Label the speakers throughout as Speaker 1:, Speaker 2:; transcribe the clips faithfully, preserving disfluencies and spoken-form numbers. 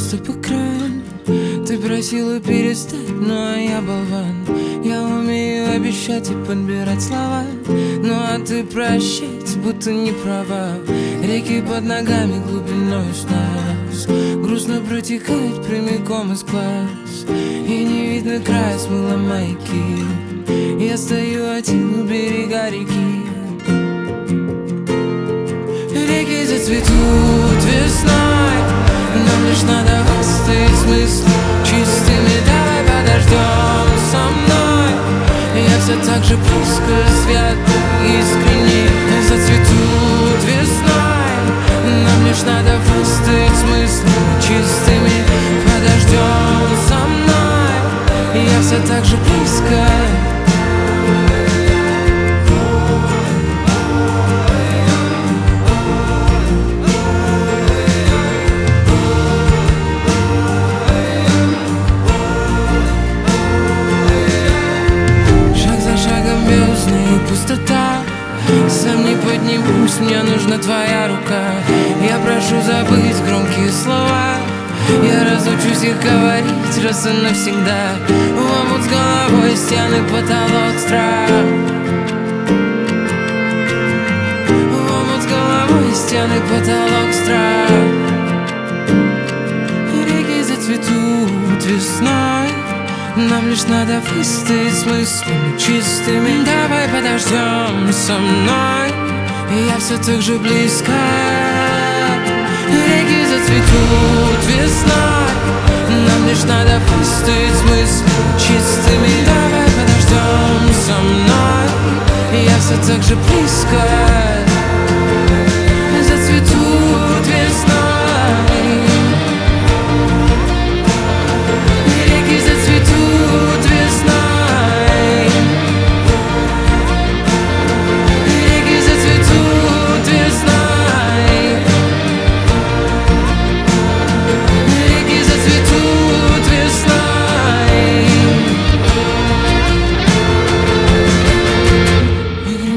Speaker 1: стоп-экран. Ты просила перестать, но я болван. Я умею обещать и подбирать слова, ну а ты прощать, будто не права. Реки под ногами глубиной с нас грустно протекают прямиком из глаз, и не видно края, смыло маяки. Я стою один у берега реки. Реки зацветут весной, нам лишь надо выставить смысл чистыми. Давай подождем со мной, я все так же близко, свято, искренне. Зацветут весной, нам лишь надо выставить смысл чистыми. Подождем со мной, я все так же близко. Пустота, сам не поднимусь, мне нужна твоя рука. Я прошу забыть громкие слова, я разучусь их говорить раз и навсегда. В омут с головой, стены, потолок, страх. В омут с головой, стены, потолок, страх. Реки зацветут весной, нам лишь надо выставить с мыслями чистыми. Давай подождем со мной, я все так же близко. Реки зацветут весной, нам лишь надо выставить с мыслями чистыми. Давай подождем со мной, я все так же близко. Зацветут весной.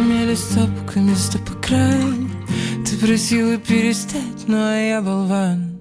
Speaker 1: Стоп-экран, ты просила перестать, но я болван.